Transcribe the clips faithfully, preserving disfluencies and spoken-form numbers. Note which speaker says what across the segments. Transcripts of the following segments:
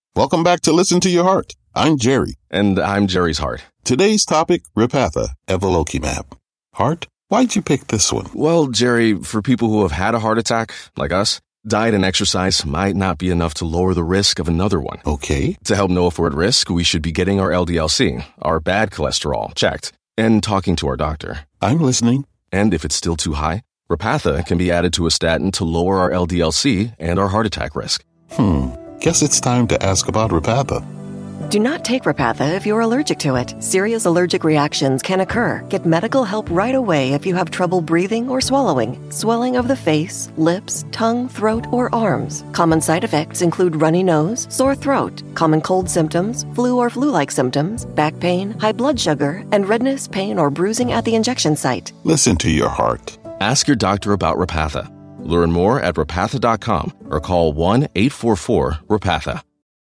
Speaker 1: Welcome back to Listen to Your Heart. I'm Jerry.
Speaker 2: And I'm Jerry's heart.
Speaker 1: Today's topic, Repatha, Evolocumab. Heart, why'd you pick this one?
Speaker 2: Well, Jerry, for people who have had a heart attack, like us, diet and exercise might not be enough to lower the risk of another one.
Speaker 1: Okay.
Speaker 2: To help know if we're at risk, we should be getting our L D L C, our bad cholesterol, checked, and talking to our doctor.
Speaker 1: I'm listening.
Speaker 2: And if it's still too high, Repatha can be added to a statin to lower our L D L C and our heart attack risk.
Speaker 1: Hmm. Guess it's time to ask about Repatha.
Speaker 3: Do not take Repatha if you're allergic to it. Serious allergic reactions can occur. Get medical help right away if you have trouble breathing or swallowing, swelling of the face, lips, tongue, throat, or arms. Common side effects include runny nose, sore throat, common cold symptoms, flu or flu-like symptoms, back pain, high blood sugar, and redness, pain, or bruising at the injection site.
Speaker 1: Listen to your heart.
Speaker 2: Ask your doctor about Repatha. Learn more at repatha dot com or call one eight four four Repatha.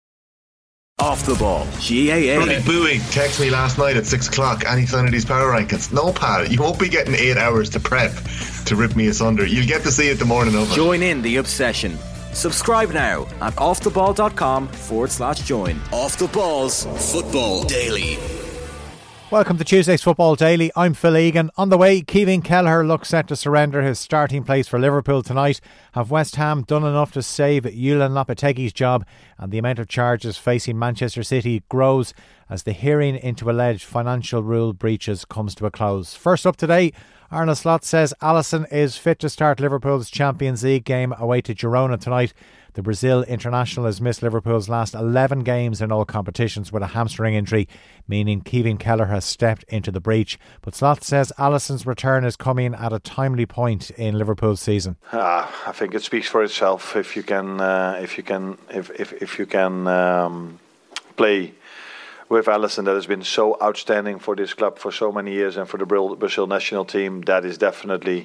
Speaker 4: Off the ball. G A A.
Speaker 5: Ronnie Bowie texted me last night at six o'clock. Any sign of these power rankings? No, pal. You won't be getting eight hours to prep to rip me asunder. You'll get to see it the morning of it.
Speaker 4: Join in the obsession. Subscribe now at offtheball.com forward slash join.
Speaker 6: Off the Ball's Football Daily.
Speaker 7: Welcome to Tuesday's Football Daily. I'm Phil Egan. On the way, Kevin Kelleher looks set to surrender his starting place for Liverpool tonight. Have West Ham done enough to save Julian Lopetegui's job? And the amount of charges facing Manchester City grows as the hearing into alleged financial rule breaches comes to a close. First up today, Arne Slot says Alisson is fit to start Liverpool's Champions League game away to Girona tonight. The Brazil international has missed Liverpool's last eleven games in all competitions with a hamstring injury, meaning Kevin Kelleher has stepped into the breach. But Slot says Alisson's return is coming at a timely point in Liverpool's season.
Speaker 8: Uh, I think it speaks for itself. If you can, uh, if you can, if if if you can um, play with Alisson, that has been so outstanding for this club for so many years, and for the Brazil national team, that is definitely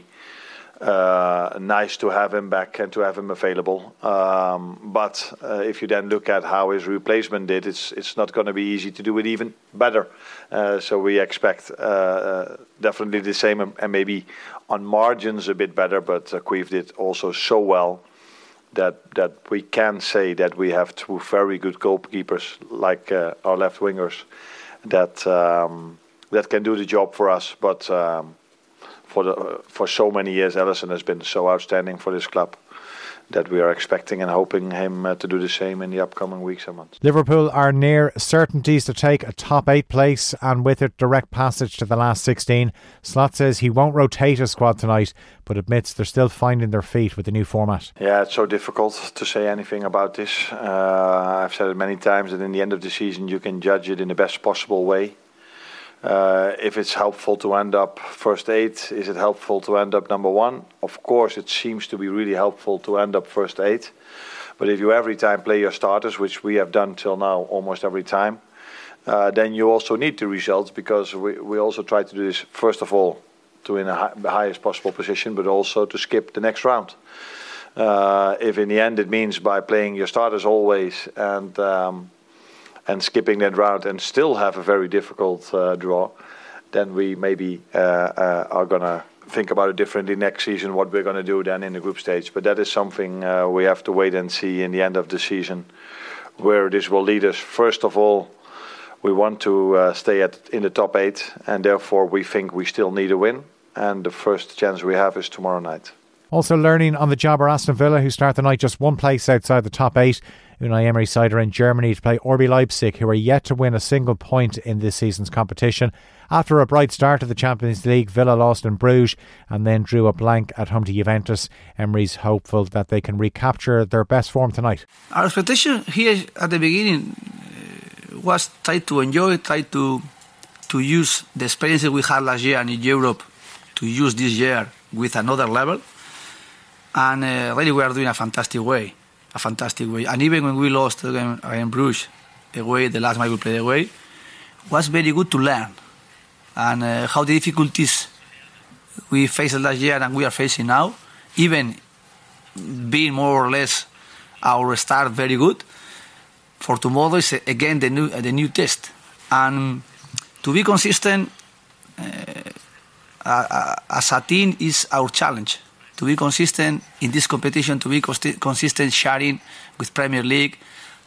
Speaker 8: Uh, nice to have him back and to have him available. Um, but uh, if you then look at how his replacement did, it's it's not going to be easy to do it even better. Uh, so we expect uh, definitely the same, and maybe on margins a bit better. But uh, Queef did also so well that that we can say that we have two very good goalkeepers, like uh, our left wingers, that um, that can do the job for us. But um, For, the, for so many years, Alisson has been so outstanding for this club that we are expecting and hoping him uh, to do the same in the upcoming weeks and months.
Speaker 7: Liverpool are near certainties to take a top eight place, and with it direct passage to the last sixteen. Slot says he won't rotate his squad tonight, but admits they're still finding their feet with the new format.
Speaker 8: Yeah, it's so difficult to say anything about this. Uh, I've said it many times that in the end of the season you can judge it in the best possible way. Uh, if it's helpful to end up first eight, is it helpful to end up number one? Of course, it seems to be really helpful to end up first eight. But if you every time play your starters, which we have done till now almost every time, uh, then you also need the results, because we, we also try to do this, first of all, to in a high, the highest possible position, but also to skip the next round. Uh, if in the end it means by playing your starters always and... Um, and skipping that round and still have a very difficult uh, draw, then we maybe uh, uh, are going to think about it differently next season, what we're going to do then in the group stage. But that is something uh, we have to wait and see in the end of the season, where this will lead us. First of all, we want to uh, stay at in the top eight, and therefore we think we still need a win. And the first chance we have is tomorrow night.
Speaker 7: Also learning on the job are Aston Villa, who start the night just one place outside the top eight. Unai Emery's side are in Germany to play R B Leipzig, who are yet to win a single point in this season's competition. After a bright start to the Champions League, Villa lost in Bruges and then drew a blank at home to Juventus. Emery's hopeful that they can recapture their best form tonight.
Speaker 9: Our expectation here at the beginning was try to enjoy, try to to use the experiences we had last year in Europe, to use this year with another level. And uh, really we are doing a fantastic way. A fantastic way. And even when we lost again in Bruges, away, the last match we played away, was very good to learn. And uh, how the difficulties we faced last year and we are facing now, even being more or less our start very good, for tomorrow is again the new, uh, the new test. And to be consistent uh, uh, as a team is our challenge. To be consistent in this competition, to be consistent sharing with Premier League,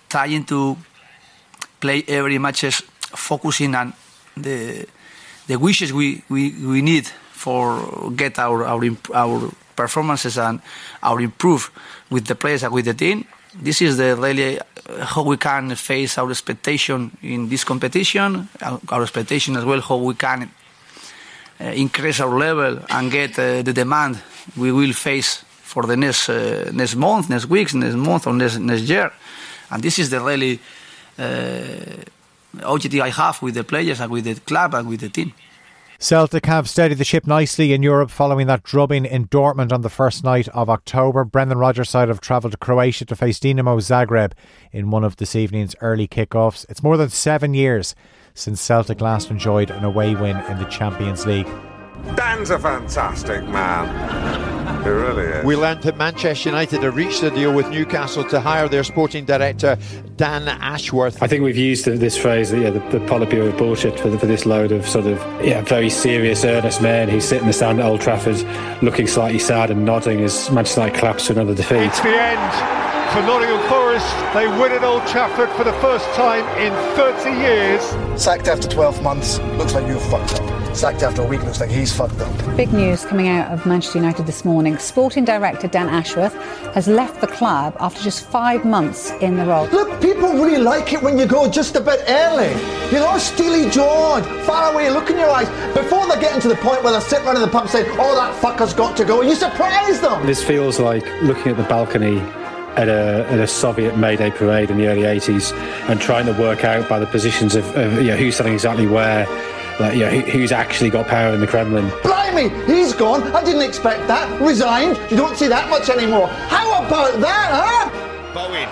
Speaker 9: trying to play every matches, focusing on the the wishes we, we, we need for get our our our performances and our improve with the players and with the team. This is the really how we can face our expectation in this competition, our, our expectation as well, how we can uh, increase our level and get uh, the demand we will face for the next uh, next month, next weeks, next month or next, next year. And this is the really uh, objective I have with the players and with the club and with the team.
Speaker 7: Celtic have steadied the ship nicely in Europe following that drubbing in Dortmund on the first night of October. Brendan Rodgers' side have travelled to Croatia to face Dinamo Zagreb in one of this evening's early kick-offs. It's more than seven years since Celtic last enjoyed an away win in the Champions League.
Speaker 10: Dan's a fantastic man. He really is.
Speaker 11: We learned that Manchester United have reached a deal with Newcastle to hire their sporting director, Dan Ashworth.
Speaker 12: I think we've used this phrase, yeah, the, the polypure of bullshit for, the, for this load of sort of yeah, very serious, earnest men who sit in the stand at Old Trafford looking slightly sad and nodding as Manchester United collapse to another defeat.
Speaker 13: It's the end for Nottingham Forest. They win at Old Trafford for the first time in thirty years.
Speaker 14: Sacked after twelve months, looks like you've fucked up. Sacked after a week, looks like he's fucked up.
Speaker 15: Big news coming out of Manchester United this morning. Sporting director Dan Ashworth has left the club after just five months in the role.
Speaker 14: Look, people really like it when you go just a bit early. You know, steely-jawed, far away, look in your eyes. Before they get into the point where they're sitting around in the pub saying, oh, that fucker's got to go, you surprise them.
Speaker 12: This feels like looking at the balcony at a, at a Soviet May Day parade in the early eighties and trying to work out by the positions of, of you know, who's standing exactly where, like, you know, who, who's actually got power in the Kremlin.
Speaker 14: Blimey, he's gone. I didn't expect that. Resigned. You don't see that much anymore. How about that, huh?
Speaker 10: Bowen.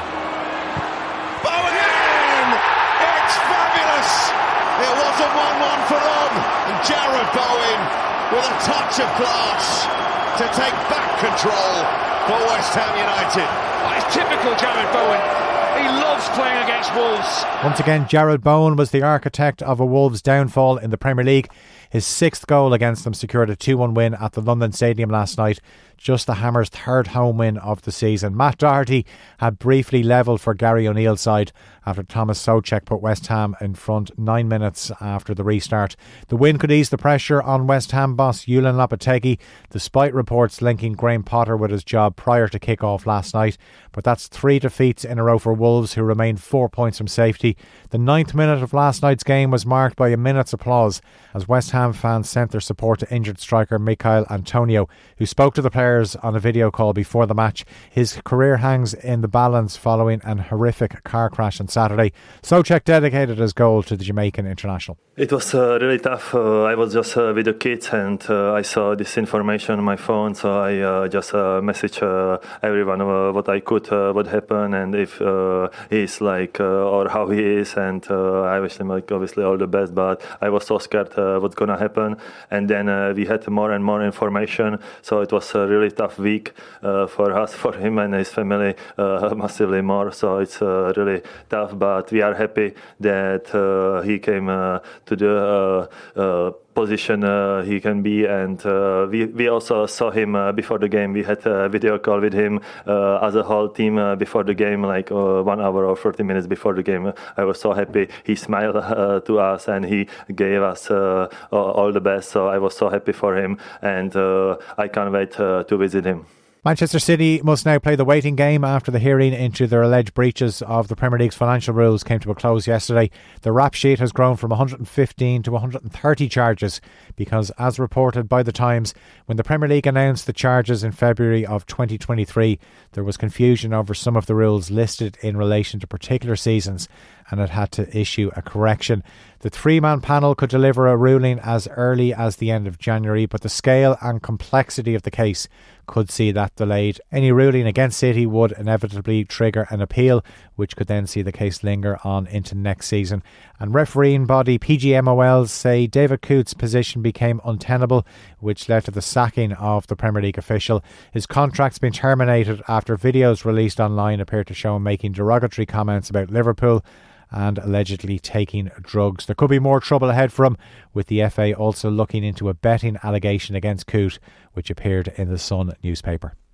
Speaker 10: Bowen! It's fabulous! It was a one one for them. And Jarrod Bowen with a touch of class to take back control for West Ham United.
Speaker 16: It's typical Jarrod Bowen. He loves playing against Wolves.
Speaker 7: Once again, Jarrod Bowen was the architect of a Wolves downfall in the Premier League. His sixth goal against them secured a two one win at the London Stadium last night, just the Hammers' third home win of the season. Matt Doherty had briefly levelled for Gary O'Neill's side after Thomas Souček put West Ham in front nine minutes after the restart. The win could ease the pressure on West Ham boss Julen Lopetegui, despite reports linking Graham Potter with his job prior to kick-off last night. But that's three defeats in a row for Wolves, who remain four points from safety. The ninth minute of last night's game was marked by a minute's applause as West Ham fans sent their support to injured striker Michail Antonio, who spoke to the players on a video call before the match. His career hangs in the balance following an horrific car crash on Saturday. Souček dedicated his goal to the Jamaican international.
Speaker 17: It was uh, really tough. Uh, I was just uh, with the kids and uh, I saw this information on my phone, so I uh, just uh, messaged uh, everyone uh, what I could, uh, what happened, and if uh, he's like, uh, or how he is, and uh, I wish him like obviously all the best, but I was so scared uh, what's gonna happen. And then uh, we had more and more information, so it was a really tough week uh, for us, for him and his family, uh, massively more, so it's uh, really tough, but we are happy that uh, he came uh, to the uh, uh, position uh, he can be, and uh, we, we also saw him uh, before the game. We had a video call with him uh, as a whole team uh, before the game, like uh, one hour or forty minutes before the game. I was so happy. He smiled uh, to us and he gave us uh, all the best, so I was so happy for him, and uh, I can't wait uh, to visit him.
Speaker 7: Manchester City must now play the waiting game after the hearing into their alleged breaches of the Premier League's financial rules came to a close yesterday. The rap sheet has grown from one hundred fifteen to one hundred thirty charges because, as reported by The Times, when the Premier League announced the charges in February of twenty twenty-three, there was confusion over some of the rules listed in relation to particular seasons, and it had to issue a correction. The three-man panel could deliver a ruling as early as the end of January, but the scale and complexity of the case could see that delayed. Any ruling against City would inevitably trigger an appeal, which could then see the case linger on into next season. And refereeing body P G M O L say David Coote's position became untenable, which led to the sacking of the Premier League official. His contract's been terminated after videos released online appear to show him making derogatory comments about Liverpool and allegedly taking drugs. There could be more trouble ahead for him, with the F A also looking into a betting allegation against Coote, which appeared in the Sun newspaper.